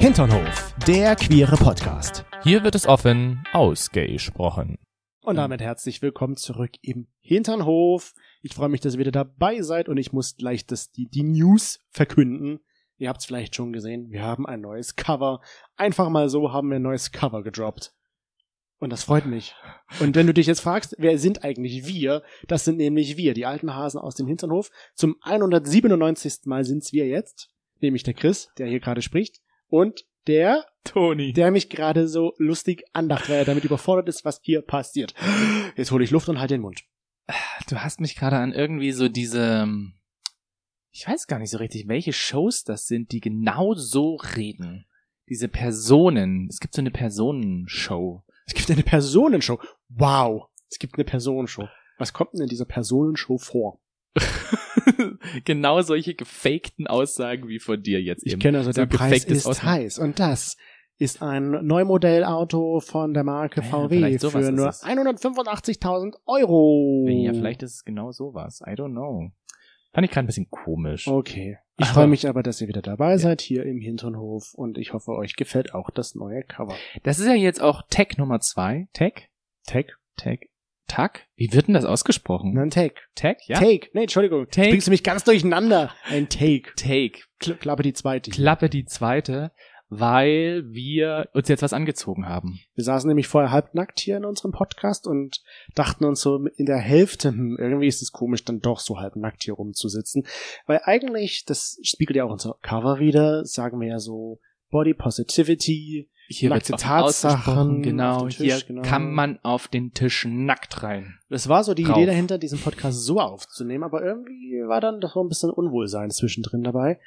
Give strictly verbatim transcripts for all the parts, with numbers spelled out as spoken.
Hinternhof, der queere Podcast. Hier wird es offen ausgesprochen. Und damit herzlich willkommen zurück im Hinternhof. Ich freue mich, dass ihr wieder dabei seid und ich muss gleich das, die, die News verkünden. Ihr habt es vielleicht schon gesehen, wir haben ein neues Cover. Einfach mal so haben wir ein neues Cover gedroppt. Und das freut mich. Und wenn du dich jetzt fragst, wer sind eigentlich wir? Das sind nämlich wir, die alten Hasen aus dem Hinternhof. Zum hundertsiebenundneunzigsten Mal sind's wir jetzt. Nämlich der Chris, der hier gerade spricht. Und der Toni, der mich gerade so lustig andacht, weil er damit überfordert ist, was hier passiert. Jetzt hole ich Luft und halte den Mund. Du hast mich gerade an irgendwie so diese, ich weiß gar nicht so richtig, welche Shows das sind, die genau so reden. Diese Personen. Es gibt so eine Personenshow. Es gibt eine Personenshow. Wow. Es gibt eine Personenshow. Was kommt denn in dieser Personenshow vor? Genau solche gefakten Aussagen wie von dir jetzt Ich eben. kenne also, so der Preis ist Aussagen. heiß. Und das ist ein Neumodellauto von der Marke Ja, V W vielleicht sowas für ist nur es. hundertfünfundachtzigtausend Euro. Ja, vielleicht ist es genau sowas. I don't know. Fand ich gerade ein bisschen komisch. Okay. Ich Aber- freue mich aber, dass ihr wieder dabei seid hier im Hinternhof und ich hoffe, euch gefällt auch das neue Cover. Das ist ja jetzt auch Tag Nummer zwei. Tag? Tag? Tag? Tag? Wie wird denn das ausgesprochen? Nein, Take. Tag? Ja? Take. Nee, Entschuldigung. Take. Du bringst du mich ganz durcheinander. Ein Take. Take. Kl- Klappe die zweite. Klappe die zweite, weil wir uns jetzt was angezogen haben. Wir saßen nämlich vorher halbnackt hier in unserem Podcast und dachten uns so in der Hälfte, hm, irgendwie ist es komisch, dann doch so halbnackt hier rumzusitzen. Weil eigentlich, das spiegelt ja auch unser Cover wieder, sagen wir ja so Body Positivity, Hier nackte wird's offen Tatsachen ausgesprochen, auf genau. den Tisch, Hier genau. kann man auf den Tisch nackt rein. Das war so die Rauf. Idee dahinter, diesen Podcast so aufzunehmen, aber irgendwie war dann doch so ein bisschen Unwohlsein zwischendrin dabei,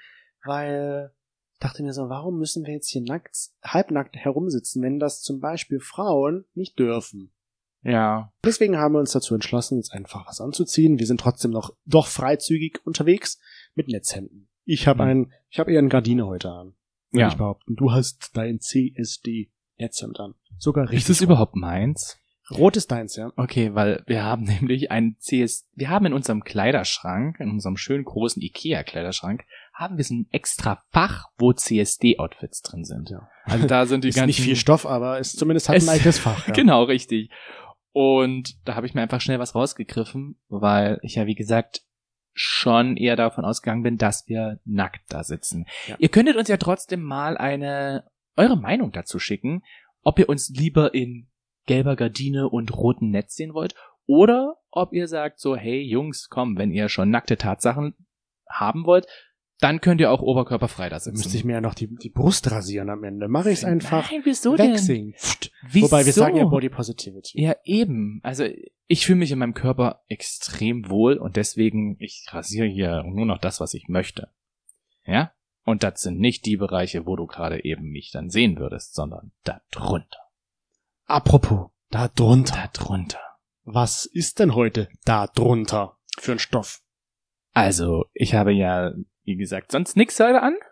weil ich dachte mir so, warum müssen wir jetzt hier nackt, halbnackt herumsitzen, wenn das zum Beispiel Frauen nicht dürfen? Ja. Deswegen haben wir uns dazu entschlossen, jetzt einfach was anzuziehen. Wir sind trotzdem noch doch freizügig unterwegs mit Netzhemden. Ich habe Mhm. ein, ich habe eher eine Gardine heute an. Würde Ja. ich behaupten. Du hast dein C S D-Netzhemd an. Sogar richtig. Ist es überhaupt meins? Rot ist deins, ja? Okay, weil wir haben nämlich einen C S, wir haben in unserem Kleiderschrank, in unserem schönen großen Ikea-Kleiderschrank, haben wir so ein extra Fach, wo C S D-Outfits drin sind. Ja. Also da sind die Ist ganzen... nicht viel Stoff, aber ist zumindest hat Es- ein altes Fach. Ja. Genau, richtig. Und da habe ich mir einfach schnell was rausgegriffen, weil ich ja, wie gesagt, schon eher davon ausgegangen bin, dass wir nackt da sitzen. Ja. Ihr könntet uns ja trotzdem mal eine, eure Meinung dazu schicken, ob ihr uns lieber in gelber Gardine und rotem Netz sehen wollt oder ob ihr sagt so, hey Jungs, komm, wenn ihr schon nackte Tatsachen haben wollt, dann könnt ihr auch oberkörperfrei da Da sitzen. müsste ich mir ja noch die, die Brust rasieren am Ende. Mache ich es einfach Nein, wieso denn? wegsingen. Pft. Wieso? Wobei wir sagen ja Body Positivity. Ja, eben. Also ich fühle mich in meinem Körper extrem wohl und deswegen, ich rasiere hier nur noch das, was ich möchte. Ja? Und das sind nicht die Bereiche, wo du gerade eben mich dann sehen würdest, sondern da drunter. Apropos, da drunter. Da drunter. Was ist denn heute da drunter für ein Stoff? Also, ich habe ja, wie gesagt, sonst nix heute an.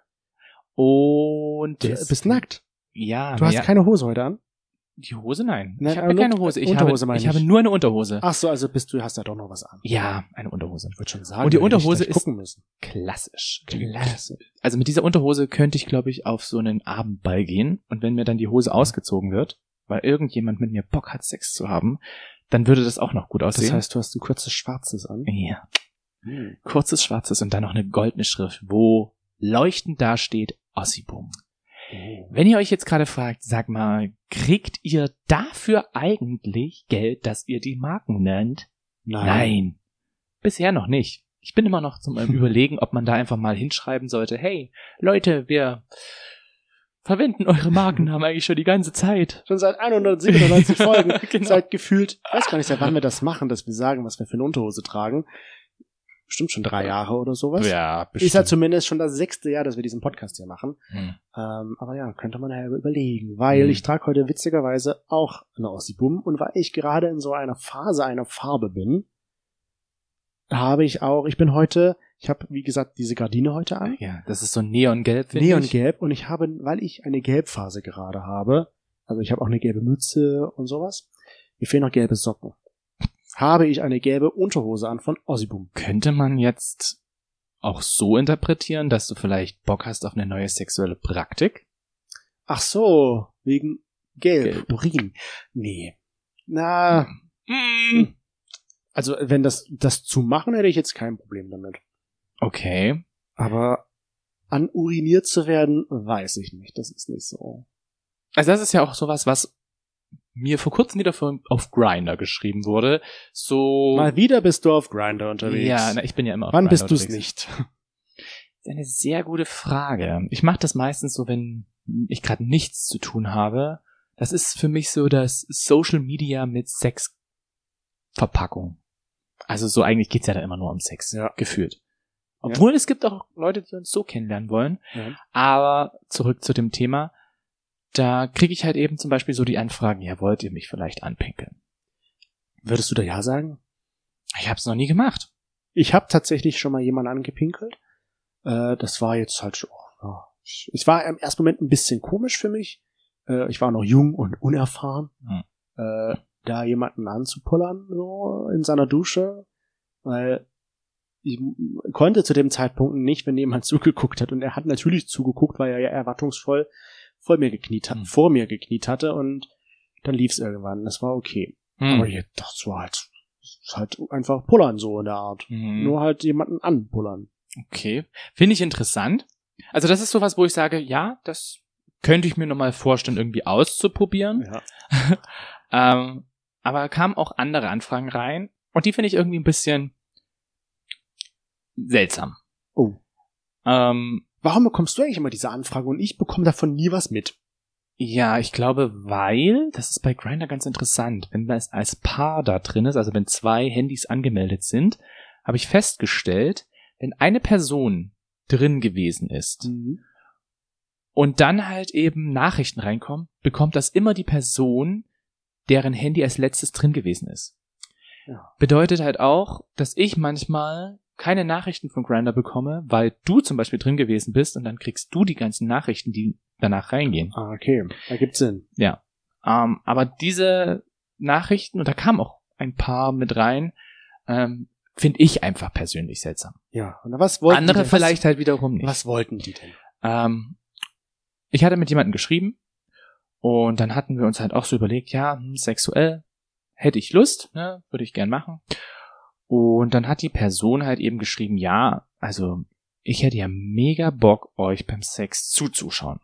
Und Du bist nackt. Ja, Du hast ja, keine Hose heute an? die Hose nein. Nein, ich aber habe nur- keine Hose. Ich Unterhose habe, meine ich ich. habe nur eine Unterhose. Ach so, also bist du, hast ja doch noch was an. Ja, eine Unterhose. Ich würde schon sagen. Und die da hätte ich Unterhose gleich ist- gucken müssen. Klassisch. Klasse. Also mit dieser Unterhose könnte ich, glaube ich, auf so einen Abendball gehen und wenn mir dann die Hose ausgezogen wird, weil irgendjemand mit mir Bock hat, Sex zu haben, dann würde das auch noch gut Das aussehen. heißt, du hast ein kurzes Schwarzes an. ja, Hm. kurzes Schwarzes und dann noch eine goldene Schrift, wo leuchtend da steht Ossibum. Oh. Wenn ihr euch jetzt gerade fragt, sag mal, kriegt ihr dafür eigentlich Geld, dass ihr die Marken nennt? Nein. Nein. Bisher noch nicht. Ich bin immer noch zum ähm, Überlegen, ob man da einfach mal hinschreiben sollte, hey, Leute, wir verwenden eure Markennamen eigentlich schon die ganze Zeit. Schon seit hundertsiebenundneunzig Folgen. Genau. Seit gefühlt, ich weiß gar nicht, seit wann wir das machen, dass wir sagen, was wir für eine Unterhose tragen. Bestimmt schon drei Jahre oder sowas. Ja, Ist ja zumindest schon das sechste Jahr, dass wir diesen Podcast hier machen. Hm. Ähm, aber ja, könnte man ja überlegen, weil Hm. ich trage heute witzigerweise auch eine Ossibum und weil ich gerade in so einer Phase einer Farbe bin, habe ich auch, ich bin heute, ich habe wie gesagt diese Gardine heute an, Ja, das ist so neongelb, finde ich. neongelb und ich habe, weil ich eine Gelbphase gerade habe, also ich habe auch eine gelbe Mütze und sowas, mir fehlen noch gelbe Socken. Habe ich eine gelbe Unterhose an von Ossibum. Könnte man jetzt auch so interpretieren, dass du vielleicht Bock hast auf eine neue sexuelle Praktik? Ach so, wegen Gelb, Gelb. Urin. Nee. Na, Mm. also wenn das, das zu machen, hätte ich jetzt kein Problem damit. Okay. Aber an uriniert zu werden, weiß ich nicht. Das ist nicht so. Also das ist ja auch sowas, was mir vor kurzem wieder auf Grindr geschrieben wurde. So. Mal wieder bist du auf Grindr unterwegs. Ja, na, ich bin ja immer auf Wann Grindr bist du es unterwegs. nicht? Das ist eine sehr gute Frage. Ich mache das meistens so, wenn ich gerade nichts zu tun habe. Das ist für mich so das Social Media mit Sexverpackung. Also so eigentlich geht's ja da immer nur um Sex, Ja. gefühlt. Obwohl ja. Es gibt auch Leute, die uns so kennenlernen wollen. Ja. Aber zurück zu dem Thema. Da kriege ich halt eben zum Beispiel so die Anfragen, ja, wollt ihr mich vielleicht anpinkeln? Würdest du da ja sagen? Ich habe es noch nie gemacht. Ich habe tatsächlich schon mal jemanden angepinkelt. Äh, das war jetzt halt schon... Oh, es war im ersten Moment ein bisschen komisch für mich. Äh, ich war noch jung und unerfahren. Hm. Äh, da jemanden anzupullern, so in seiner Dusche. Weil ich konnte zu dem Zeitpunkt nicht, wenn jemand zugeguckt hat. Und er hat natürlich zugeguckt, weil er ja erwartungsvoll vor mir gekniet hat, hm. vor mir gekniet hatte und dann lief's irgendwann. Das war okay. Hm. Aber hier, das war halt, das halt einfach pullern so in der Art. Hm. Nur halt jemanden anpullern. Okay. Finde ich interessant. Also das ist sowas, wo ich sage, ja, das könnte ich mir nochmal vorstellen, irgendwie auszuprobieren. Ja. ähm, aber kamen auch andere Anfragen rein und die finde ich irgendwie ein bisschen seltsam. Oh. Ähm, Warum bekommst du eigentlich immer diese Anfrage und ich bekomme davon nie was mit? Ja, ich glaube, weil, das ist bei Grindr ganz interessant, wenn man als Paar da drin ist, also wenn zwei Handys angemeldet sind, habe ich festgestellt, wenn eine Person drin gewesen ist mhm. und dann halt eben Nachrichten reinkommen, bekommt das immer die Person, deren Handy als letztes drin gewesen ist. Ja. Bedeutet halt auch, dass ich manchmal keine Nachrichten von Grindr bekomme, weil du zum Beispiel drin gewesen bist und dann kriegst du die ganzen Nachrichten, die danach reingehen. Ah, okay. Da gibt's Sinn. Ja. Ähm, aber diese Nachrichten, und da kamen auch ein paar mit rein, ähm, finde ich einfach persönlich seltsam. Ja. Und was wollten Andere die, vielleicht was, halt wiederum nicht. Was wollten die denn? Ähm, ich hatte mit jemandem geschrieben und dann hatten wir uns halt auch so überlegt, ja, hm, sexuell hätte ich Lust, ne, würde ich gern machen. Und dann hat die Person halt eben geschrieben, ja, also ich hätte ja mega Bock, euch beim Sex zuzuschauen.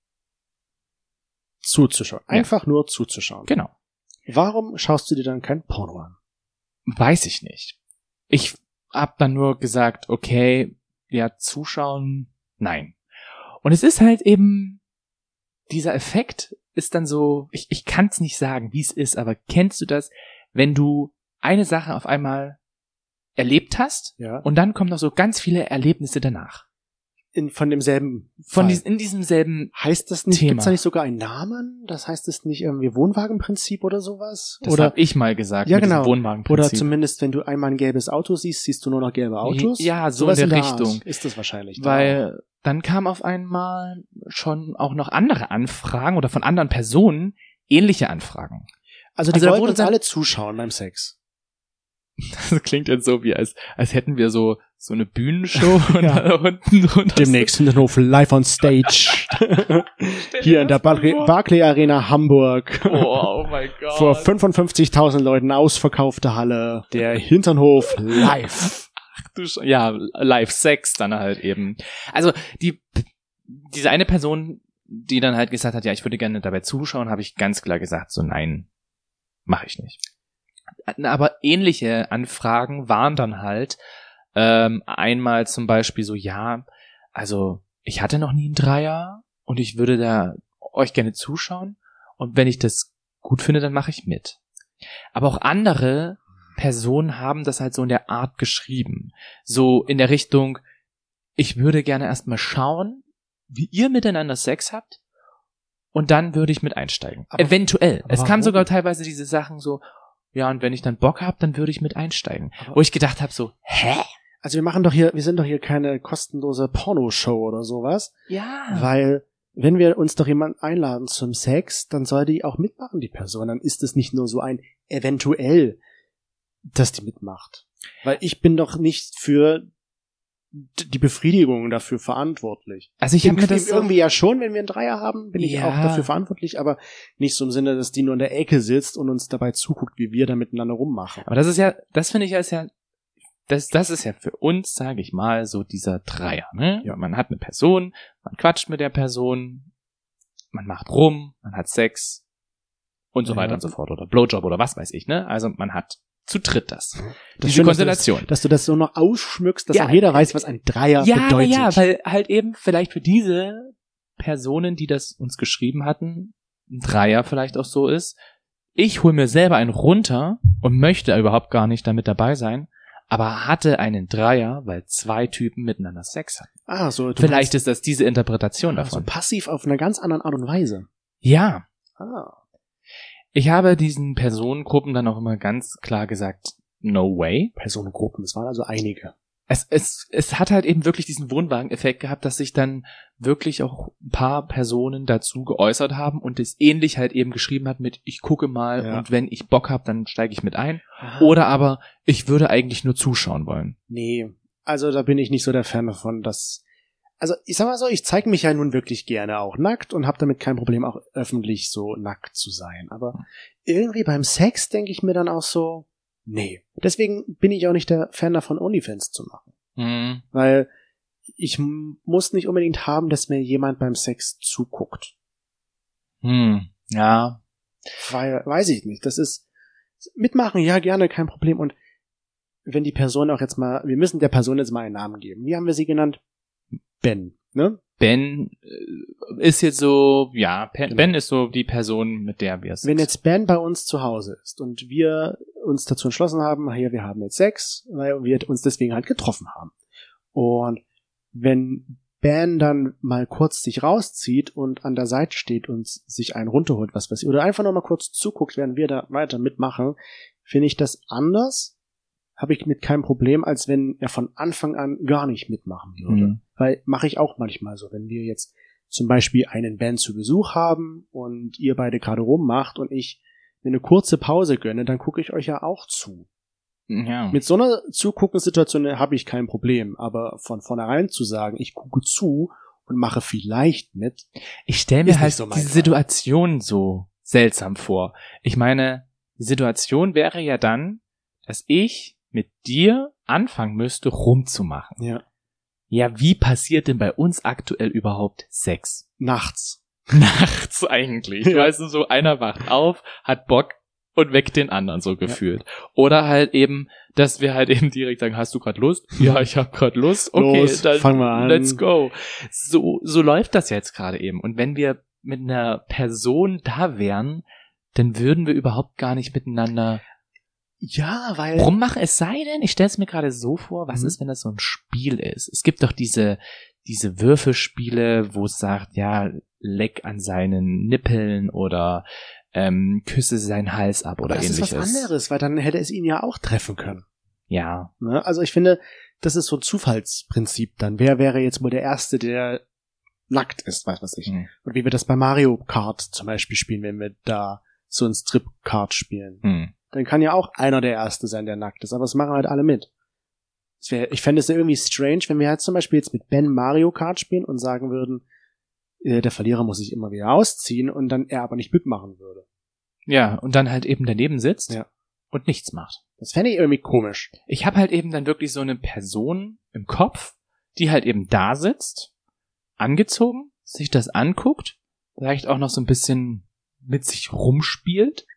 Zuzuschauen. Ja. Einfach nur zuzuschauen. Genau. Warum schaust du dir dann kein Porno an? Weiß ich nicht. Ich hab dann nur gesagt, okay, ja, zuschauen, nein. Und es ist halt eben, dieser Effekt ist dann so, ich, ich kann es nicht sagen, wie es ist, aber kennst du das, wenn du eine Sache auf einmal erlebt hast, ja. und dann kommen noch so ganz viele Erlebnisse danach. In, von demselben Von Fall. dies, in diesem selben Heißt das nicht, Thema. Gibt's da nicht sogar einen Namen? Das heißt es nicht irgendwie Wohnwagenprinzip oder sowas? Das oder hab ich mal gesagt, ja, mit genau. diesem Wohnwagenprinzip. Oder zumindest, wenn du einmal ein gelbes Auto siehst, siehst du nur noch gelbe Autos? Ja, so Sowas in der der Richtung. Art ist das wahrscheinlich. Weil dann kam auf einmal schon auch noch andere Anfragen oder von anderen Personen ähnliche Anfragen. Also die Also da wollten wurde uns dann- alle zuschauen beim Sex. Das klingt jetzt so, wie als, als hätten wir so, so eine Bühnenshow und Ja. da unten drunter. Demnächst in den Hof live on stage. Hier in der Barclay, Barclay Arena Hamburg. Oh, oh mein Gott. Vor fünfundfünfzigtausend Leuten ausverkaufte Halle. Der Hinternhof live. Du sch- ja, Live-Sex dann halt eben. Also, die, diese eine Person, die dann halt gesagt hat, ja, ich würde gerne dabei zuschauen, habe ich ganz klar gesagt, so nein, mache ich nicht. Aber ähnliche Anfragen waren dann halt ähm, einmal zum Beispiel so, ja, also ich hatte noch nie einen Dreier und ich würde da euch gerne zuschauen und wenn ich das gut finde, dann mache ich mit. Aber auch andere Personen haben das halt so in der Art geschrieben. So in der Richtung, ich würde gerne erstmal schauen, wie ihr miteinander Sex habt und dann würde ich mit einsteigen. Aber- Eventuell. aber Es kamen warum? sogar teilweise diese Sachen so, ja, und wenn ich dann Bock hab, dann würde ich mit einsteigen. Aber- Wo ich gedacht habe so, hä? Also wir machen doch hier, wir sind doch hier keine kostenlose Pornoshow oder sowas. Ja. Weil, wenn wir uns doch jemanden einladen zum Sex, dann soll die auch mitmachen, die Person. Dann ist es nicht nur so ein eventuell, dass die mitmacht. Weil ich bin doch nicht für die Befriedigung dafür verantwortlich. Also ich habe mir das so irgendwie ja schon, wenn wir einen Dreier haben, bin ich Ja. auch dafür verantwortlich, aber nicht so im Sinne, dass die nur in der Ecke sitzt und uns dabei zuguckt, wie wir da miteinander rummachen. Aber das ist ja, das finde ich ja, ist ja, das, das ist ja für uns, sage ich mal, so dieser Dreier, ne? Ja. Man hat eine Person, man quatscht mit der Person, man macht rum, man hat Sex und so Ja. weiter und so fort oder Blowjob oder was weiß ich, ne? Also man hat zu dritt das. Das Diese Schöne ist, Konstellation. Dass, dass du das so noch ausschmückst, dass Ja, auch jeder weiß, was ein Dreier Ja, bedeutet. ja, weil halt eben vielleicht für diese Personen, die das uns geschrieben hatten, ein Dreier vielleicht auch so ist. Ich hole mir selber einen runter und möchte überhaupt gar nicht damit dabei sein, aber hatte einen Dreier, weil zwei Typen miteinander Sex hatten. ah, so, du Vielleicht ist das diese Interpretation meinst, so davon. passiv auf einer ganz anderen Art und Weise. Ja, Ah. ich habe diesen Personengruppen dann auch immer ganz klar gesagt, no way. Personengruppen, es waren also einige. Es, es, es hat halt eben wirklich diesen Wohnwagen-Effekt gehabt, dass sich dann wirklich auch ein paar Personen dazu geäußert haben und es ähnlich halt eben geschrieben hat mit, ich gucke mal Ja. und wenn ich Bock habe, dann steige ich mit ein. Aha. Oder aber, ich würde eigentlich nur zuschauen wollen. Nee, also da bin ich nicht so der Fan davon, dass... Also ich sag mal so, ich zeige mich ja nun wirklich gerne auch nackt und habe damit kein Problem, auch öffentlich so nackt zu sein. Aber irgendwie beim Sex denke ich mir dann auch so, nee. Deswegen bin ich auch nicht der Fan davon, OnlyFans zu machen. Hm. Weil ich m- muss nicht unbedingt haben, dass mir jemand beim Sex zuguckt. Hm. Ja. Weil, weiß ich nicht, das ist... Mitmachen, ja, gerne, kein Problem. Und wenn die Person auch jetzt mal... Wir müssen der Person jetzt mal einen Namen geben. Wie haben wir sie genannt? Ben, ne? Ben äh, ist jetzt so, ja, Ben, Genau. Ben ist so die Person, mit der wir es. Wenn jetzt Ben bei uns zu Hause ist und wir uns dazu entschlossen haben, hier, wir haben jetzt Sex, weil wir uns deswegen halt getroffen haben. Und wenn Ben dann mal kurz sich rauszieht und an der Seite steht und sich einen runterholt, was weiß ich, oder einfach noch mal kurz zuguckt, während wir da weiter mitmachen, finde ich das anders, habe ich mit keinem Problem, als wenn er von Anfang an gar nicht mitmachen würde. Mhm. Weil mache ich auch manchmal so, wenn wir jetzt zum Beispiel einen Ben zu Besuch haben und ihr beide gerade rummacht und ich mir eine kurze Pause gönne, dann gucke ich euch ja auch zu. Ja. Mit so einer Zuguckensituation habe ich kein Problem, aber von vornherein zu sagen, ich gucke zu und mache vielleicht mit. Ich stelle Ist mir nicht halt so mein diese Fall. Situation so seltsam vor. Ich meine, die Situation wäre ja dann, dass ich mit dir anfangen müsste, rumzumachen. Ja. Ja, wie passiert denn bei uns aktuell überhaupt Sex? Nachts. Nachts eigentlich. Ja. Weißt du, so einer wacht auf, hat Bock und weckt den anderen so gefühlt. Oder halt eben, dass wir halt eben direkt sagen, hast du gerade Lust? Ja, ich habe gerade Lust. Okay, Los, dann fang mal an. let's go. So, so läuft das jetzt gerade eben. Und wenn wir mit einer Person da wären, dann würden wir überhaupt gar nicht miteinander Ja, weil... rummachen. Es sei denn, ich stelle es mir gerade so vor, was Mhm. ist, wenn das so ein Spiel ist? Es gibt doch diese, diese Würfelspiele, wo es sagt, ja, leck an seinen Nippeln oder ähm, küsse seinen Hals ab oder das ähnliches. ist was anderes, weil dann hätte es ihn ja auch treffen können. Ja. Ne? Also ich finde, das ist so ein Zufallsprinzip dann. Wer wäre jetzt wohl der Erste, der nackt ist, weiß was ich. Hm. Und wie wir das bei Mario Kart zum Beispiel spielen, wenn wir da so ein Strip-Kart spielen. Hm. Dann kann ja auch einer der Erste sein, der nackt ist, aber es machen halt alle mit. Es wär, ich fände es ja irgendwie strange, wenn wir halt zum Beispiel jetzt mit Ben Mario Kart spielen und sagen würden, äh, der Verlierer muss sich immer wieder ausziehen und dann er aber nicht mitmachen würde. Ja, und dann halt eben daneben sitzt Ja. und nichts macht. Das fände ich irgendwie komisch. Ich habe halt eben dann wirklich so eine Person im Kopf, die halt eben da sitzt, angezogen, sich das anguckt, vielleicht auch noch so ein bisschen mit sich rumspielt,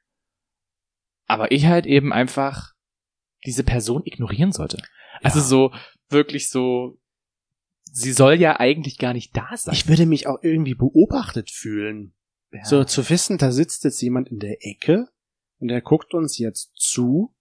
aber ich halt eben einfach diese Person ignorieren sollte. Also Ja. so, wirklich so, sie soll ja eigentlich gar nicht da sein. Ich würde mich auch irgendwie beobachtet fühlen. Ja. So zu wissen, da sitzt jetzt jemand in der Ecke und der guckt uns jetzt zu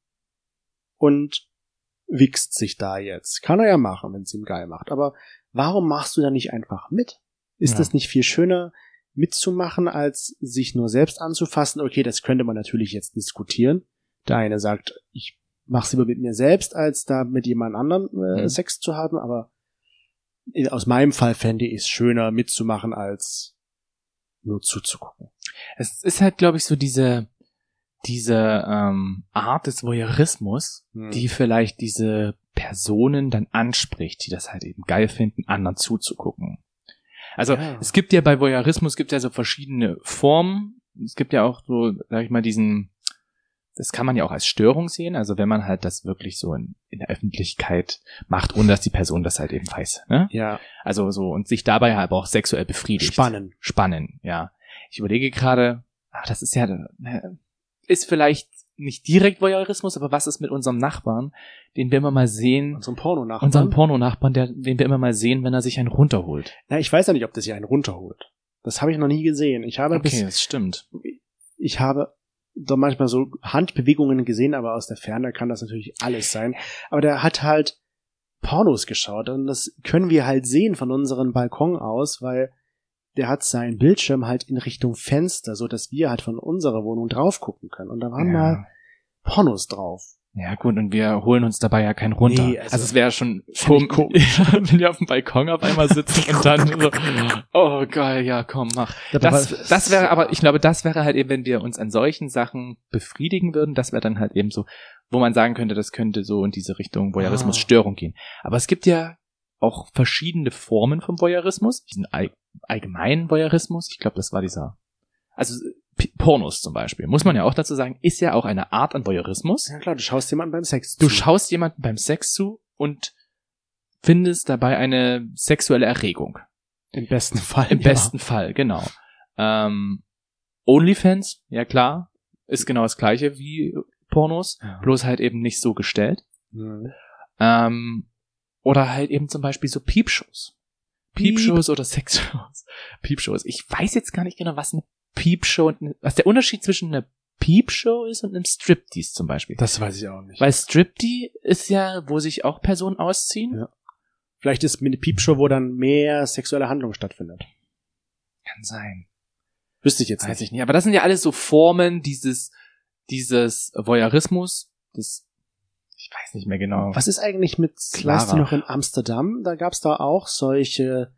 und wichst sich da jetzt. Kann er ja machen, wenn es ihm geil macht. Aber warum machst du da nicht einfach mit? Ist Ja. das nicht viel schöner mitzumachen, als sich nur selbst anzufassen? Okay, das könnte man natürlich jetzt diskutieren. Der eine sagt, ich mach's lieber mit mir selbst, als da mit jemand anderem äh, Mhm. Sex zu haben. Aber aus meinem Fall fände ich es schöner mitzumachen, als nur zuzugucken. Es ist halt, glaube ich, so diese, diese ähm, Art des Voyeurismus, hm. die vielleicht diese Personen dann anspricht, die das halt eben geil finden, anderen zuzugucken. Also ja. es gibt ja bei Voyeurismus gibt ja so verschiedene Formen. Es gibt ja auch so, sag ich mal, diesen, das kann man ja auch als Störung sehen. Also wenn man halt das wirklich so in, in der Öffentlichkeit macht, ohne dass die Person das halt eben weiß. Ne? Ja. Also so und sich dabei halt auch sexuell befriedigt. Spannen. Spannen, ja. Ich überlege gerade, ach, das ist ja, ist vielleicht nicht direkt Voyeurismus, aber was ist mit unserem Nachbarn, den wir immer mal sehen? Unserem Pornonachbarn? Unserem Pornonachbarn, der, den wir immer mal sehen, wenn er sich einen runterholt. Na, ich weiß ja nicht, ob das hier einen runterholt. Das habe ich noch nie gesehen. Ich habe okay, bis, das stimmt. Ich habe doch manchmal so Handbewegungen gesehen, aber aus der Ferne kann das natürlich alles sein. Aber der hat halt Pornos geschaut und das können wir halt sehen von unserem Balkon aus, weil der hat seinen Bildschirm halt in Richtung Fenster, so dass wir halt von unserer Wohnung drauf gucken können. Und da waren ja. mal Pornos drauf. Ja gut, und wir holen uns dabei ja keinen runter. Nee, also, also es wäre schon kom- komisch, wenn wir auf dem Balkon auf einmal sitzen und dann so, oh geil, ja komm, mach. Das, das wäre aber, ich glaube, das wäre halt eben, wenn wir uns an solchen Sachen befriedigen würden, das wäre dann halt eben so, wo man sagen könnte, das könnte so in diese Richtung Voyeurismus-Störung gehen. Aber es gibt ja auch verschiedene Formen vom Voyeurismus, diesen all- allgemeinen Voyeurismus, ich glaube, das war dieser, also P- Pornos zum Beispiel, muss man ja auch dazu sagen, ist ja auch eine Art an Voyeurismus. Ja klar, du schaust jemanden beim Sex zu. Du schaust jemanden beim Sex zu und findest dabei eine sexuelle Erregung. Im besten Fall. Im ja. besten Fall, genau. Ähm, OnlyFans, ja klar, ist genau das gleiche wie Pornos, ja. bloß halt eben nicht so gestellt. Mhm. Ähm, oder halt eben zum Beispiel so Piepshows. Piepshows Piep. oder Sexshows. Piepshows. Ich weiß jetzt gar nicht genau, was eine Piepshow und was der Unterschied zwischen einer Piepshow ist und einem Striptease zum Beispiel. Das weiß ich auch nicht. Weil Striptease ist ja, wo sich auch Personen ausziehen. Ja. Vielleicht ist mit einer Piepshow, wo dann mehr sexuelle Handlung stattfindet. Kann sein. Wüsste ich jetzt weiß nicht. ich nicht. Aber das sind ja alles so Formen dieses, dieses Voyeurismus, des ich weiß nicht mehr genau. Was ist eigentlich mit, Clara. Weißt du noch, in Amsterdam, da gab's da auch solche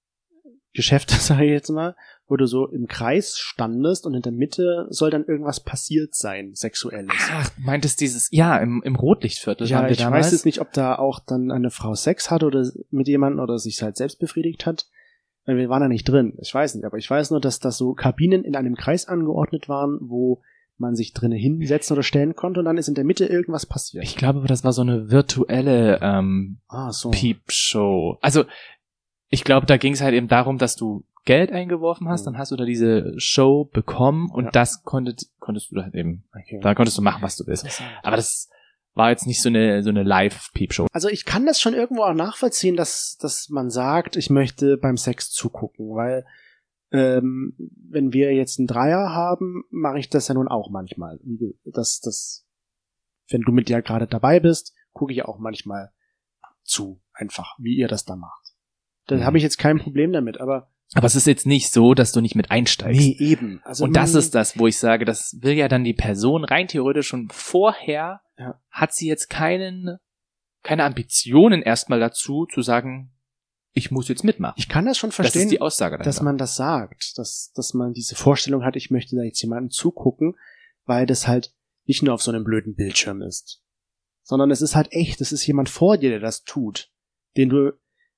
Geschäfte, sage ich jetzt mal, wo du so im Kreis standest und in der Mitte soll dann irgendwas passiert sein, Sexuelles. Ach, meintest dieses, ja, im, im Rotlichtviertel. Ja, ich damals. weiß jetzt nicht, ob da auch dann eine Frau Sex hat oder mit jemandem oder sich halt selbst befriedigt hat. Weil wir waren da nicht drin. Ich weiß nicht, aber ich weiß nur, dass das so Kabinen in einem Kreis angeordnet waren, wo man sich drinnen hinsetzen oder stellen konnte und dann ist in der Mitte irgendwas passiert. Ich glaube, das war so eine virtuelle ähm, ah, so. Piepshow. Also ich glaube, da ging es halt eben darum, dass du Geld eingeworfen hast, mhm. dann hast du da diese Show bekommen und ja. das konntest, konntest du halt eben, okay. da konntest du machen, was du willst. Aber das war jetzt nicht so eine so eine Live-Piepshow. Also ich kann das schon irgendwo auch nachvollziehen, dass dass man sagt, ich möchte beim Sex zugucken, weil Ähm, wenn wir jetzt einen Dreier haben, mache ich das ja nun auch manchmal. Das, das, wenn du mit dir gerade dabei bist, gucke ich auch manchmal zu, einfach, wie ihr das da macht. Da mhm. habe ich jetzt kein Problem damit, aber aber es ist jetzt nicht so, dass du nicht mit einsteigst. Nee, eben. Also und das ist das, wo ich sage, das will ja dann die Person rein theoretisch schon vorher, ja. hat sie jetzt keinen, keine Ambitionen erstmal dazu, zu sagen, ich muss jetzt mitmachen. Ich kann das schon verstehen, das ist die Aussage dahinter. Dass man das sagt, dass, dass man diese Vorstellung hat, ich möchte da jetzt jemandem zugucken, weil das halt nicht nur auf so einem blöden Bildschirm ist, sondern es ist halt echt, es ist jemand vor dir, der das tut, den du,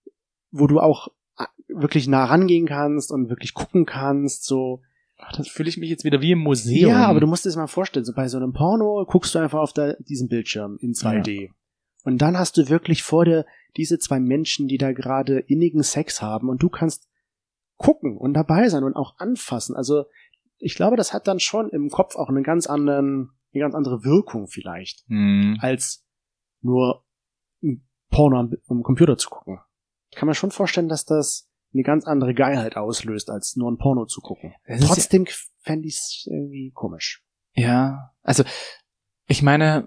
wo du auch wirklich nah rangehen kannst und wirklich gucken kannst, so. Ach, das fühle ich mich jetzt wieder wie im Museum. Ja, aber du musst dir das mal vorstellen, so bei so einem Porno guckst du einfach auf der, diesen Bildschirm in zwei D. Ja. Und dann hast du wirklich vor dir diese zwei Menschen, die da gerade innigen Sex haben und du kannst gucken und dabei sein und auch anfassen. Also ich glaube, das hat dann schon im Kopf auch einen ganz anderen, eine ganz andere Wirkung vielleicht, mhm. als nur Porno am, am Computer zu gucken. Ich kann mir schon vorstellen, dass das eine ganz andere Geilheit auslöst, als nur ein Porno zu gucken. Trotzdem ja fände ich es irgendwie komisch. Ja, also ich meine,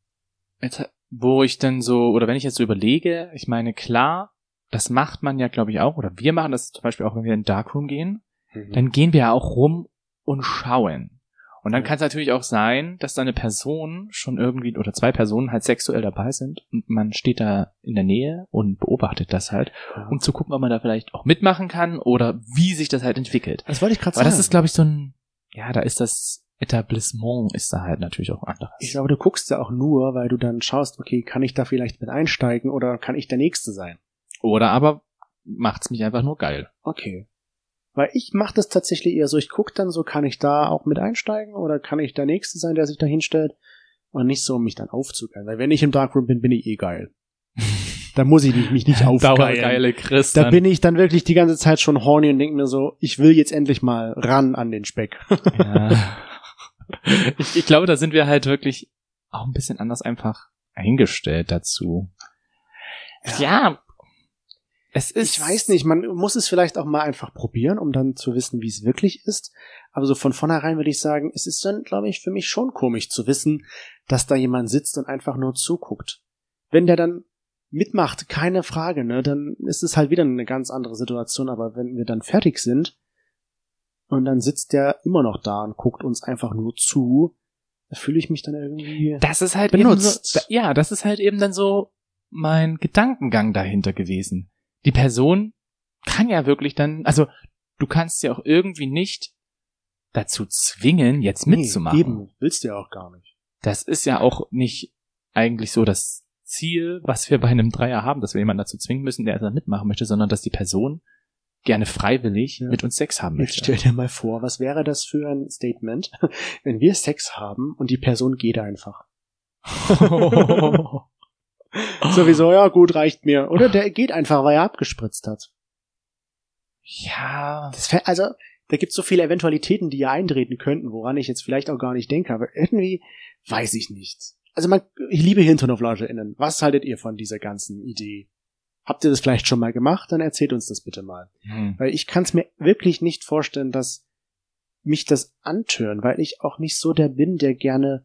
jetzt wo ich dann so, oder wenn ich jetzt so überlege, ich meine, klar, das macht man ja, glaube ich, auch, oder wir machen das zum Beispiel auch, wenn wir in Darkroom gehen, mhm. dann gehen wir ja auch rum und schauen. Und dann mhm. kann es natürlich auch sein, dass da eine Person schon irgendwie, oder zwei Personen halt sexuell dabei sind und man steht da in der Nähe und beobachtet das halt, mhm. um zu gucken, ob man da vielleicht auch mitmachen kann oder wie sich das halt entwickelt. Das wollte ich gerade sagen. Aber das ist, glaube ich, so ein, ja, da ist das Etablissement ist da halt natürlich auch anderes. Ich glaube, du guckst ja auch nur, weil du dann schaust, okay, kann ich da vielleicht mit einsteigen oder kann ich der Nächste sein? Oder aber macht's mich einfach nur geil. Okay. Weil ich mache das tatsächlich eher so, ich guck dann so, kann ich da auch mit einsteigen oder kann ich der Nächste sein, der sich da hinstellt? Und nicht so, um mich dann aufzugeilen. Weil wenn ich im Darkroom bin, bin ich eh geil. Da muss ich mich nicht aufgeilen. Dauergeile Chris. Da bin ich dann wirklich die ganze Zeit schon horny und denke mir so, ich will jetzt endlich mal ran an den Speck. Ja. Ich, ich glaube, da sind wir halt wirklich auch ein bisschen anders einfach eingestellt dazu. Ja. ja es ist. Ich weiß nicht, man muss es vielleicht auch mal einfach probieren, um dann zu wissen, wie es wirklich ist. Aber so von vornherein würde ich sagen, es ist dann, glaube ich, für mich schon komisch zu wissen, dass da jemand sitzt und einfach nur zuguckt. Wenn der dann mitmacht, keine Frage, ne, dann ist es halt wieder eine ganz andere Situation. Aber wenn wir dann fertig sind und dann sitzt der immer noch da und guckt uns einfach nur zu, da fühle ich mich dann irgendwie das ist halt benutzt. Eben so, ja, das ist halt eben dann so mein Gedankengang dahinter gewesen. Die Person kann ja wirklich dann, also du kannst ja auch irgendwie nicht dazu zwingen, jetzt mitzumachen. Nee, eben, willst du ja auch gar nicht. Das ist ja auch nicht eigentlich so das Ziel, was wir bei einem Dreier haben, dass wir jemanden dazu zwingen müssen, der da mitmachen möchte, sondern dass die Person gerne freiwillig ja. mit uns Sex haben möchte. Jetzt stell dir mal vor, was wäre das für ein Statement, wenn wir Sex haben und die Person geht einfach. Sowieso, ja gut, reicht mir. Oder der geht einfach, weil er abgespritzt hat. Ja. Das, also, da gibt's so viele Eventualitäten, die ja eintreten könnten, woran ich jetzt vielleicht auch gar nicht denke, aber irgendwie weiß ich nicht. Also man, ich liebe HinternoflauscherInnen. Was haltet ihr von dieser ganzen Idee? Habt ihr das vielleicht schon mal gemacht? Dann erzählt uns das bitte mal. Hm. Weil ich kann es mir wirklich nicht vorstellen, dass mich das antören, weil ich auch nicht so der bin, der gerne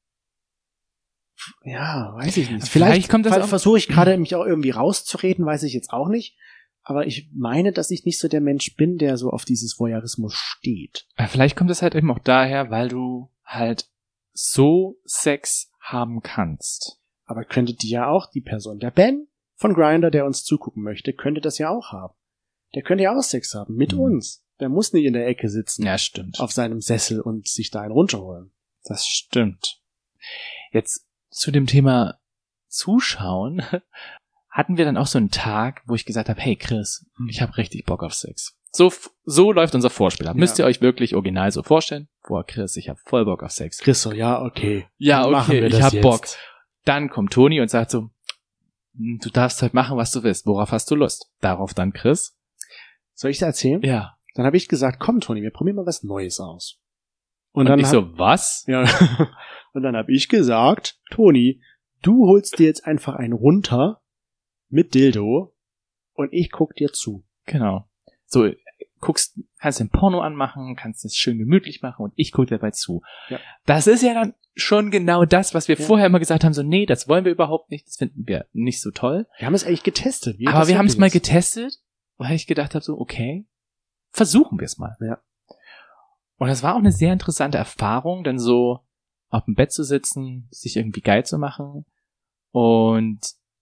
ja, weiß ich nicht. Vielleicht, vielleicht kommt das auch, versuche ich gerade mich auch irgendwie rauszureden, weiß ich jetzt auch nicht. Aber ich meine, dass ich nicht so der Mensch bin, der so auf dieses Voyeurismus steht. Vielleicht kommt es halt eben auch daher, weil du halt so Sex haben kannst. Aber könnte die ja auch, die Person, der Ben von Grindr, der uns zugucken möchte, könnte das ja auch haben. Der könnte ja auch Sex haben, mit mhm. uns. Der muss nicht in der Ecke sitzen. Ja, stimmt. Auf seinem Sessel und sich da einen runterholen. Das stimmt. Jetzt zu dem Thema Zuschauen hatten wir dann auch so einen Tag, wo ich gesagt habe, hey Chris, ich habe richtig Bock auf Sex. So so läuft unser Vorspiel ab. Ja. Müsst ihr euch wirklich original so vorstellen? Boah, Chris, ich habe voll Bock auf Sex. Chris so, ja, okay. Ja, okay, ich hab jetzt. Bock. Dann kommt Toni und sagt so, du darfst halt machen, was du willst. Worauf hast du Lust? Darauf dann Chris. Soll ich dir erzählen? Ja. Dann habe ich gesagt, komm Toni, wir probieren mal was Neues aus. Und, und dann ich hab, so, was? Ja. Und dann habe ich gesagt, Toni, du holst dir jetzt einfach einen runter mit Dildo und ich guck dir zu. Genau. So, guckst, kannst den Porno anmachen, kannst es schön gemütlich machen und ich guck dir dabei zu. Ja. Das ist ja dann schon genau das, was wir ja. vorher immer gesagt haben, so, nee, das wollen wir überhaupt nicht, das finden wir nicht so toll. Wir haben es eigentlich getestet. Wie Aber wir haben es mal getestet, weil ich gedacht habe, so, okay, versuchen wir es mal. Ja. Und das war auch eine sehr interessante Erfahrung, denn so auf dem Bett zu sitzen, sich irgendwie geil zu machen und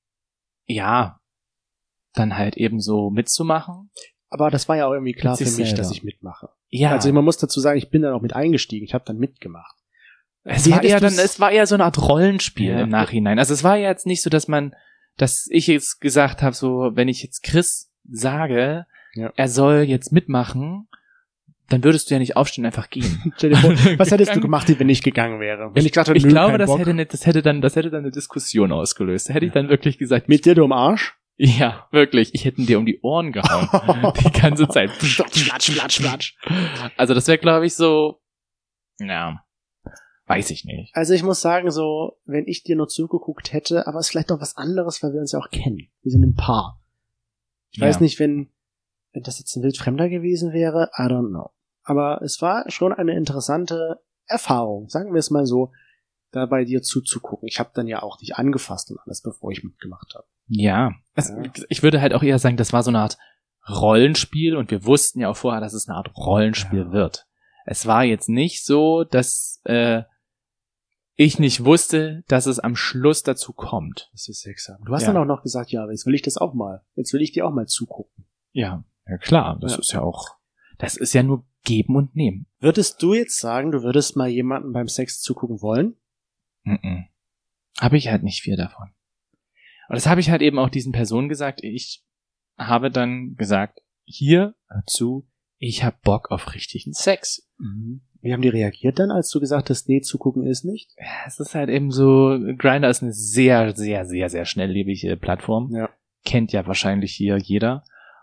ja, dann halt eben so mitzumachen. Aber das war ja auch irgendwie klar für mich, selber. dass ich mitmache. Ja. Also man muss dazu sagen, ich bin dann auch mit eingestiegen, ich habe dann mitgemacht. Es war eher dann, es war eher so eine Art Rollenspiel ja. im Nachhinein. Also es war ja jetzt nicht so, dass man, dass ich jetzt gesagt habe, so wenn ich jetzt Chris sage, ja. er soll jetzt mitmachen, dann würdest du ja nicht aufstehen und einfach gehen. Was hättest du gemacht, wenn ich gegangen wäre? Wenn ich gesagt hätte, ich nö, glaube, das Bock. hätte, nicht, das hätte dann, das hätte dann eine Diskussion ausgelöst. Da hätte ich dann wirklich gesagt, mit dir du am Arsch? Ja, wirklich. Ich hätte dir um die Ohren gehauen. Die ganze Zeit. Platsch, platsch, platsch. Also das wäre, glaube ich, so, ja, weiß ich nicht. Also ich muss sagen, so, wenn ich dir nur zugeguckt hätte, aber es ist vielleicht noch was anderes, weil wir uns ja auch kennen. Wir sind ein Paar. Ich ja. weiß nicht, wenn, wenn das jetzt ein Wildfremder gewesen wäre, I don't know. Aber es war schon eine interessante Erfahrung, sagen wir es mal so, da bei dir zuzugucken. Ich habe dann ja auch dich angefasst und alles, bevor ich mitgemacht habe. Ja, es, ja, ich würde halt auch eher sagen, das war so eine Art Rollenspiel und wir wussten ja auch vorher, dass es eine Art Rollenspiel ja. wird. Es war jetzt nicht so, dass äh, ich nicht wusste, dass es am Schluss dazu kommt. Das ist Sex haben. Du hast ja. dann auch noch gesagt, ja, jetzt will ich das auch mal. Jetzt will ich dir auch mal zugucken. Ja, ja klar, das ja. ist ja auch, das ist ja nur geben und nehmen. Würdest du jetzt sagen, du würdest mal jemandem beim Sex zugucken wollen? Mhm. Habe ich halt nicht viel davon. Und das habe ich halt eben auch diesen Personen gesagt. Ich habe dann gesagt, hier, hör zu, ich hab Bock auf richtigen Sex. Mhm. Wie haben die reagiert dann, als du gesagt hast, nee, zugucken ist nicht? Ja, es ist halt eben so, Grindr ist eine sehr, sehr, sehr, sehr schnelllebige Plattform. Ja. Kennt ja wahrscheinlich hier jeder.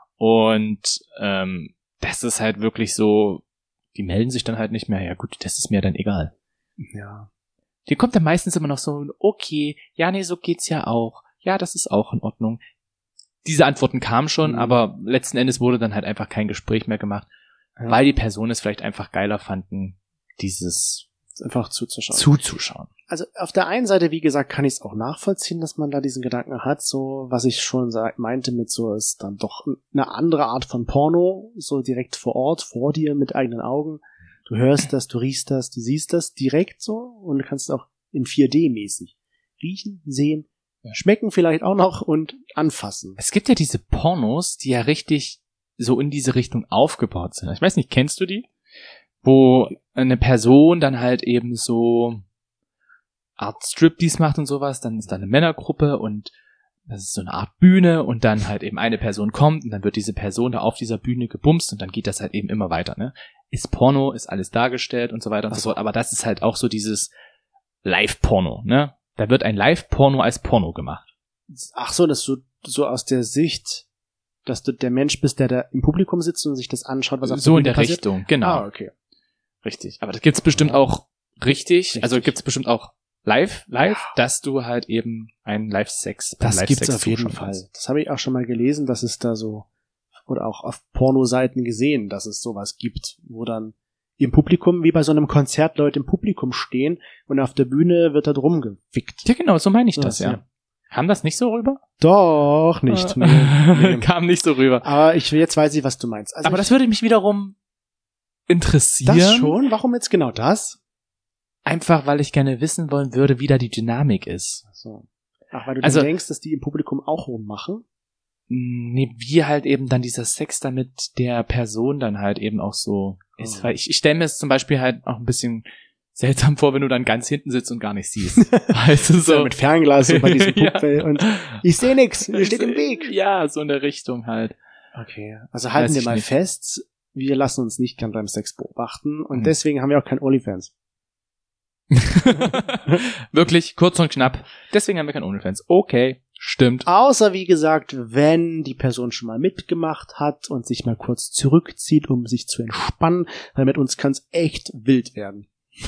Und ähm, das ist halt wirklich so, die melden sich dann halt nicht mehr. Ja gut, das ist mir dann egal. Ja. Die kommt dann meistens immer noch so, okay, ja, nee, so geht's ja auch. Ja, das ist auch in Ordnung. Diese Antworten kamen schon, mhm. aber letzten Endes wurde dann halt einfach kein Gespräch mehr gemacht, ja. weil die Personen es vielleicht einfach geiler fanden, dieses einfach zuzuschauen. zuzuschauen. Also auf der einen Seite, wie gesagt, kann ich es auch nachvollziehen, dass man da diesen Gedanken hat, so was ich schon sag, meinte mit so ist dann doch eine andere Art von Porno, so direkt vor Ort, vor dir mit eigenen Augen. Du hörst das, du riechst das, du siehst das direkt so und du kannst auch in vier D mäßig riechen, sehen, schmecken vielleicht auch noch und anfassen. Es gibt ja diese Pornos, die ja richtig so in diese Richtung aufgebaut sind. Ich weiß nicht, kennst du die? Wo eine Person dann halt eben so Art Striptease macht und sowas, dann ist da eine Männergruppe und das ist so eine Art Bühne und dann halt eben eine Person kommt und dann wird diese Person da auf dieser Bühne gebumst und dann geht das halt eben immer weiter, ne? Ist Porno, ist alles dargestellt und so weiter und so fort, aber das ist halt auch so dieses Live-Porno, ne? Da wird ein Live-Porno als Porno gemacht. Ach so, dass du so aus der Sicht, dass du der Mensch bist, der da im Publikum sitzt und sich das anschaut, was auf so der in der passiert? Richtung, genau. Ah, okay. Richtig. Aber das gibt's bestimmt Ja. auch richtig, Richtig. also gibt's bestimmt auch live, live, dass du halt eben einen Live-Sex beim Das Live-Sex gibt's auf jeden zuschauen Fall. kannst. Das habe ich auch schon mal gelesen, dass es da so, oder auch auf Pornoseiten gesehen, dass es sowas gibt, wo dann im Publikum, wie bei so einem Konzert, Leute im Publikum stehen und auf der Bühne wird da drum gefickt. Ja, genau, so meine ich das, Das, ja. ja. Haben das nicht so rüber? Doch, nicht. Nee, nee. Kam nicht so rüber. Aber ich, jetzt weiß ich, was du meinst. Also Aber ich, das würde mich wiederum interessieren. das schon? Warum jetzt genau das? Einfach, weil ich gerne wissen wollen würde, wie da die Dynamik ist. Ach so. Ach, weil du Also- dann denkst, dass die im Publikum auch rummachen? Nee, wie halt eben dann dieser Sex da mit der Person dann halt eben auch so ist. Oh. Weil ich, ich stelle mir es zum Beispiel halt auch ein bisschen seltsam vor, wenn du dann ganz hinten sitzt und gar nicht siehst. Weißt du, So so. mit Fernglas so bei diesem Ja. Puppe und ich sehe nix, ihr steht im Weg. Ja, so in der Richtung halt. Okay, also halten Weiß wir ich mal nicht. fest, wir lassen uns nicht gern beim Sex beobachten und Mhm. deswegen haben wir auch kein OnlyFans. Wirklich, kurz und knapp. Deswegen haben wir kein OnlyFans. Okay, stimmt. Außer, wie gesagt, wenn die Person schon mal mitgemacht hat und sich mal kurz zurückzieht, um sich zu entspannen, weil mit uns kann es echt wild werden.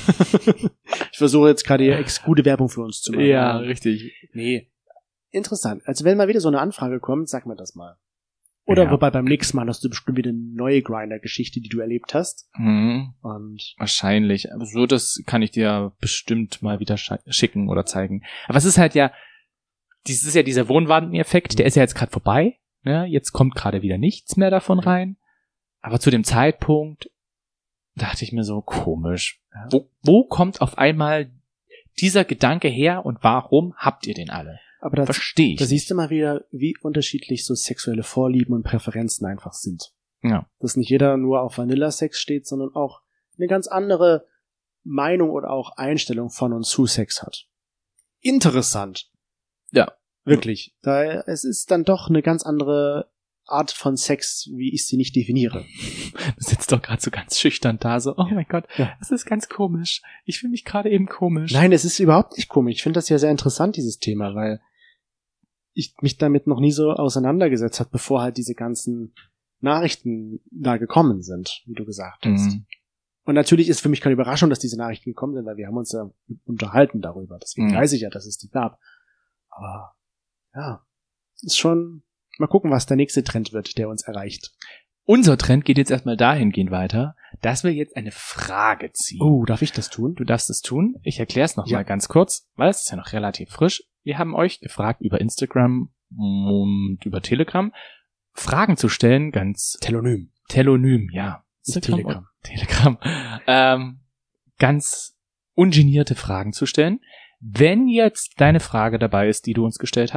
Ich versuche jetzt gerade hier ex gute Werbung für uns zu machen. Ja, richtig. Nee. Interessant. Also wenn mal wieder so eine Anfrage kommt, sag mir das mal. Oder Ja. wobei beim nächsten Mal hast du bestimmt wieder eine neue Grinder-Geschichte, die du erlebt hast. Mhm. Und Wahrscheinlich. Aber so, das kann ich dir bestimmt mal wieder scha- schicken oder zeigen. Aber es ist halt ja, dieses ist ja dieser Wohnwagen-Effekt, der ist ja jetzt gerade vorbei. Ne? Jetzt kommt gerade wieder nichts mehr davon rein. Aber zu dem Zeitpunkt dachte ich mir so, komisch. Ja. Wo, wo kommt auf einmal dieser Gedanke her und warum habt ihr den alle? aber das, Verstehe ich. da siehst du mal wieder, wie unterschiedlich so sexuelle Vorlieben und Präferenzen einfach sind. Ja. Dass nicht jeder nur auf Vanilla-Sex steht, sondern auch eine ganz andere Meinung oder auch Einstellung von und zu Sex hat. Interessant. Ja. Wirklich. Da, es ist dann doch eine ganz andere Art von Sex, wie ich sie nicht definiere. Du sitzt doch gerade so ganz schüchtern da, so, oh mein Gott, Ja. das ist ganz komisch. Ich fühle mich gerade eben komisch. Nein, es ist überhaupt nicht komisch. Ich finde das ja sehr interessant, dieses Thema, weil ich mich damit noch nie so auseinandergesetzt habe, bevor halt diese ganzen Nachrichten da gekommen sind, wie du gesagt hast. Mhm. Und natürlich ist für mich keine Überraschung, dass diese Nachrichten gekommen sind, weil wir haben uns ja unterhalten darüber. Deswegen Mhm. weiß ich ja, dass es die gab. Aber ja, ist schon, mal gucken, was der nächste Trend wird, der uns erreicht. Unser Trend geht jetzt erstmal dahingehend weiter, dass wir jetzt eine Frage ziehen. Oh, darf ich das tun? Du darfst es tun. Ich erkläre es noch Ja. mal ganz kurz, weil es ist ja noch relativ frisch. Wir haben euch gefragt, über Instagram und über Telegram Fragen zu stellen, ganz Telonym. telonym, ja. Nicht Instagram Telegram. und Telegram. Ähm, ganz ungenierte Fragen zu stellen. Wenn jetzt deine Frage dabei ist, die du uns gestellt hast,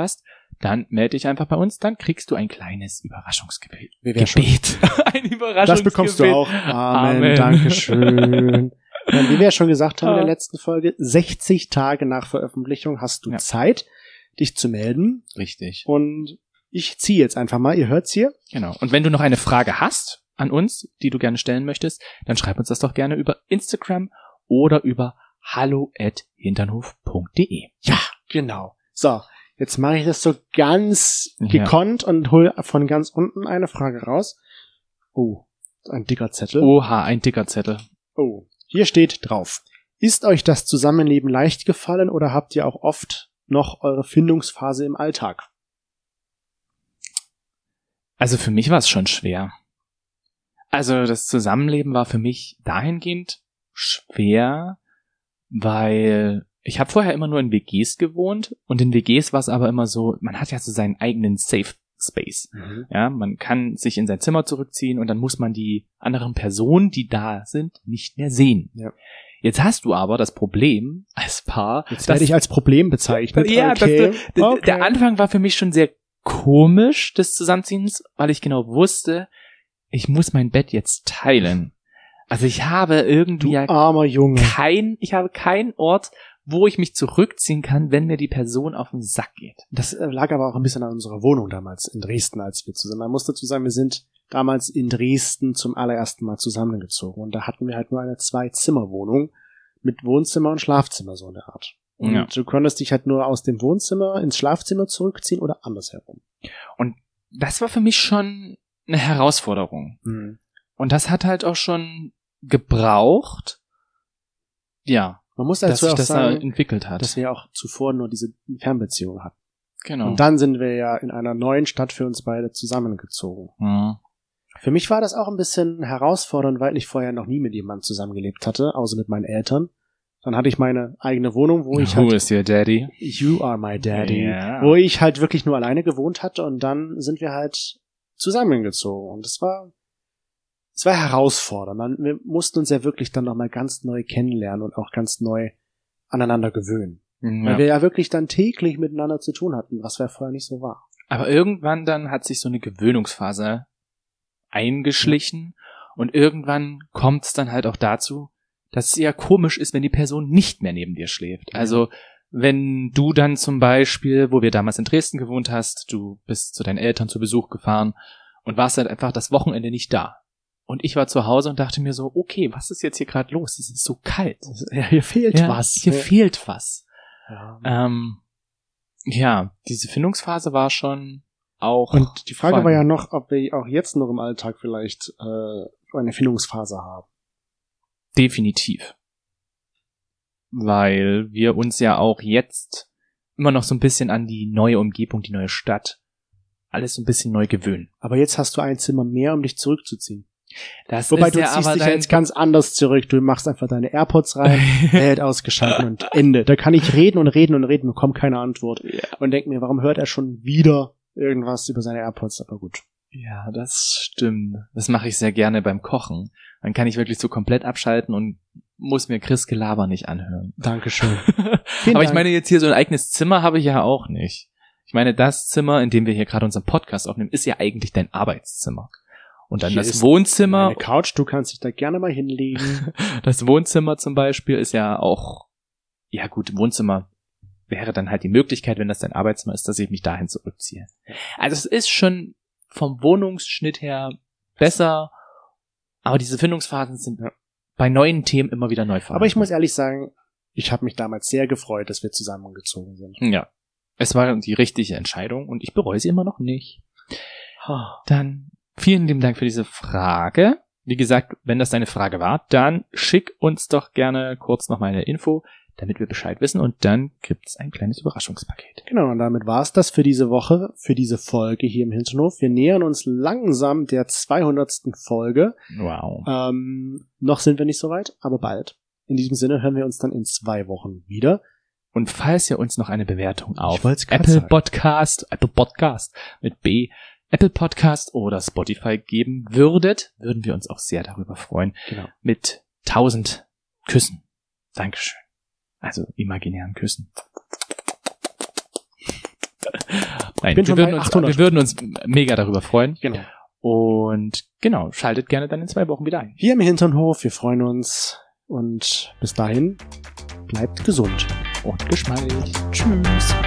dann melde dich einfach bei uns, dann kriegst du ein kleines Überraschungsgebet. Gebet. Ein Überraschungsgebet. Das bekommst du auch. Amen. Amen. Dankeschön. Wie wir ja schon gesagt haben in der letzten Folge, sechzig Tage nach Veröffentlichung hast du ja. Zeit, dich zu melden. Richtig. Und ich ziehe jetzt einfach mal, ihr hört's hier. Genau. Und wenn du noch eine Frage hast an uns, die du gerne stellen möchtest, dann schreib uns das doch gerne über Instagram oder über hallo at hinternhof punkt de. Ja, genau. So, jetzt mache ich das so ganz gekonnt ja. und hol von ganz unten eine Frage raus. Oh, ein dicker Zettel. Oha, ein dicker Zettel. Oh, hier steht drauf. Ist euch das Zusammenleben leicht gefallen oder habt ihr auch oft noch eure Findungsphase im Alltag? Also für mich war es schon schwer. Also das Zusammenleben war für mich dahingehend schwer, weil ich habe vorher immer nur in W Gs gewohnt und in W Gs war es aber immer so, man hat ja so seinen eigenen Safe Space. Mhm. Ja, man kann sich in sein Zimmer zurückziehen und dann muss man die anderen Personen, die da sind, nicht mehr sehen. Ja. Jetzt hast du aber das Problem als Paar. Jetzt werde ich als Problem bezeichnet. Ja, okay. das, der, okay. der Anfang war für mich schon sehr komisch des Zusammenziehens, weil ich genau wusste, ich muss mein Bett jetzt teilen. Also ich habe irgendwie du armer Junge. kein, ich habe keinen Ort, wo ich mich zurückziehen kann, wenn mir die Person auf den Sack geht. Das lag aber auch ein bisschen an unserer Wohnung damals in Dresden, als wir zusammen. Man muss dazu sagen, wir sind damals in Dresden zum allerersten Mal zusammengezogen und da hatten wir halt nur eine Zwei-Zimmer-Wohnung mit Wohnzimmer und Schlafzimmer, so eine Art. Und ja. du konntest dich halt nur aus dem Wohnzimmer ins Schlafzimmer zurückziehen oder andersherum. Und das war für mich schon eine Herausforderung. Mhm. Und das hat halt auch schon gebraucht, ja, man muss dazu dass auch das sagen, da entwickelt hat. dass wir auch zuvor nur diese Fernbeziehung hatten. Genau. Und dann sind wir ja in einer neuen Stadt für uns beide zusammengezogen. Mhm. Für mich war das auch ein bisschen herausfordernd, weil ich vorher noch nie mit jemandem zusammengelebt hatte, außer mit meinen Eltern. Dann hatte ich meine eigene Wohnung, wo ich Who halt... Who is your daddy? You are my daddy. Yeah. Wo ich halt wirklich nur alleine gewohnt hatte und dann sind wir halt zusammengezogen. Und das war... Es war herausfordernd. Wir mussten uns ja wirklich dann nochmal ganz neu kennenlernen und auch ganz neu aneinander gewöhnen. Ja. Weil wir ja wirklich dann täglich miteinander zu tun hatten, was ja vorher nicht so war. Aber irgendwann dann hat sich so eine Gewöhnungsphase eingeschlichen ja. und irgendwann kommt es dann halt auch dazu, dass es eher komisch ist, wenn die Person nicht mehr neben dir schläft. Ja. Also wenn du dann zum Beispiel, wo wir damals in Dresden gewohnt hast, du bist zu deinen Eltern zu Besuch gefahren und warst halt einfach das Wochenende nicht da. Und ich war zu Hause und dachte mir so, okay, was ist jetzt hier gerade los? Es ist so kalt. Ja, hier fehlt ja, was. Hier ja. fehlt was. Ja. Ähm, ja, diese Findungsphase war schon auch... Und die Frage fun. war ja noch, ob wir auch jetzt noch im Alltag vielleicht äh, eine Findungsphase haben. Definitiv. Weil wir uns ja auch jetzt immer noch so ein bisschen an die neue Umgebung, die neue Stadt, alles so ein bisschen neu gewöhnen. Aber jetzt hast du ein Zimmer mehr, um dich zurückzuziehen. Das Wobei ist du ja ziehst aber dich dein... ja jetzt ganz anders zurück. Du machst einfach deine AirPods rein, Welt ausgeschaltet und Ende. Da kann ich reden und reden und reden, bekomme keine Antwort. Ja. Und denk mir, warum hört er schon wieder irgendwas über seine AirPods? Aber gut. Ja, das stimmt. Das mache ich sehr gerne beim Kochen. Dann kann ich wirklich so komplett abschalten und muss mir Chris Gelaber nicht anhören. Dankeschön. Aber Dank. Ich meine, jetzt hier so ein eigenes Zimmer habe ich ja auch nicht. Ich meine, das Zimmer, in dem wir hier gerade unseren Podcast aufnehmen, ist ja eigentlich dein Arbeitszimmer. Und dann hier das Wohnzimmer. Meine Couch, du kannst dich da gerne mal hinlegen. Das Wohnzimmer zum Beispiel ist ja auch, ja gut, Wohnzimmer wäre dann halt die Möglichkeit, wenn das dein Arbeitszimmer ist, dass ich mich dahin zurückziehe. Also es ist schon vom Wohnungsschnitt her besser, aber diese Findungsphasen sind ja. bei neuen Themen immer wieder neu. Aber ich muss ehrlich sagen, ich habe mich damals sehr gefreut, dass wir zusammengezogen sind. Ja, es war die richtige Entscheidung und ich bereue sie immer noch nicht. Dann vielen lieben Dank für diese Frage. Wie gesagt, wenn das deine Frage war, dann schick uns doch gerne kurz noch mal eine Info, damit wir Bescheid wissen und dann gibt's ein kleines Überraschungspaket. Genau, und damit war's das für diese Woche, für diese Folge hier im Hinternhof. Wir nähern uns langsam der zweihundertsten Folge. Wow. Ähm, noch sind wir nicht so weit, aber bald. In diesem Sinne hören wir uns dann in zwei Wochen wieder. Und falls ihr uns noch eine Bewertung auf Apple sagen. Podcast, Apple Podcast mit B, Apple Podcast oder Spotify geben würdet, würden wir uns auch sehr darüber freuen. Genau. Mit tausend Küssen. Dankeschön. Also imaginären Küssen. Nein, bin wir schon würden, bei uns, achthundert. wir würden uns mega darüber freuen. Genau. Und genau, schaltet gerne dann in zwei Wochen wieder ein. Hier im Hinternhof, wir freuen uns und bis dahin bleibt gesund Und geschmeidig. Tschüss.